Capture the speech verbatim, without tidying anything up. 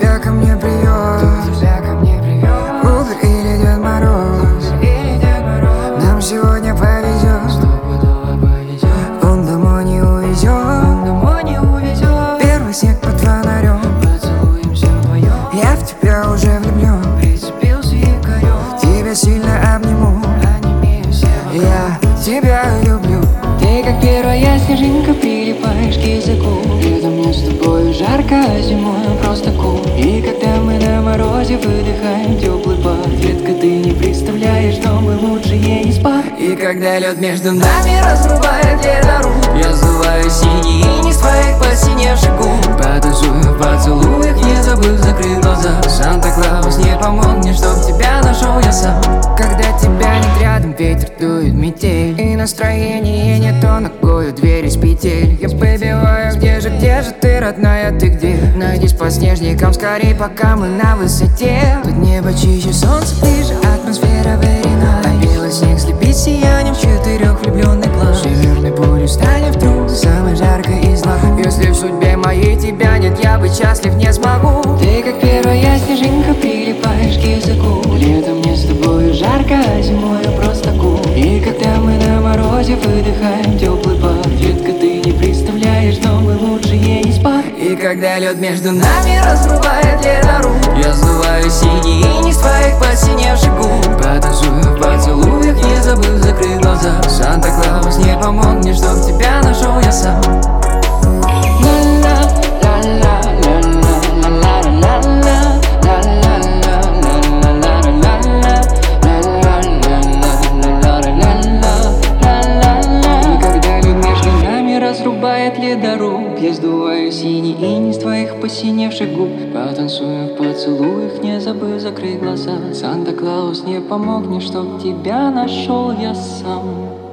тебя ко мне привез? Убер или Дед Мороз? Нам сегодня повезет, он домой не увезет. Первый снег под фонарем, я в тебя уже влюблен. Тебя сильно обниму, я тебя люблю. Ты как первая снежинка, прилипаешь к языку. Летом мне с тобой жарко, а зимой просто кул. И когда мы на морозе выдыхаем теплый пар, детка, ты не представляешь, но мы лучше не спать. И когда лед между нами разрубает ледоруб, я сдуваю синий иней с твоих посиневших губ. Потанцую в поцелуях, не забыв закрыть глаза. Санта-Клаус не помог мне, чтоб тебя нашел я сам. Когда тебя нет рядом, ветер дует метель, и настроение не то, ногою дверь из петель. Я побиваю, где же, где же ты, родная, ты где? Найдись по снежникам скорей, пока мы на высоте. Тут небо чище, солнце ближе, атмосфера very nice. А белый снег слепит сиянием четырех влюбленных глаз. Северный полюс станет вдруг самой жаркой из лав. Если в судьбе моей тебя нет, я быть счастлив не смогу. Ты как первая снежинка, прилипаешь к языку. Летом мне с тобой жарко, а зимой просто кул. И когда мы на морозе выдыхаем теплый пар, детка, ты не представляешь, но мы лучше не спать. И когда лед между нами разрубает ледоруб, я сдуваю синий иней с твоих посиневших губ. Потанцую в поцелуях, не забыв закрыть глаза. Санта-Клаус не помог мне, чтоб тебя нашел я сам. Разрубает ледоруб, я сдуваю синий иней с твоих посиневших губ. Потанцую в поцелуях, не забыв закрыть глаза. Санта-Клаус не помог мне, чтоб тебя нашел я сам.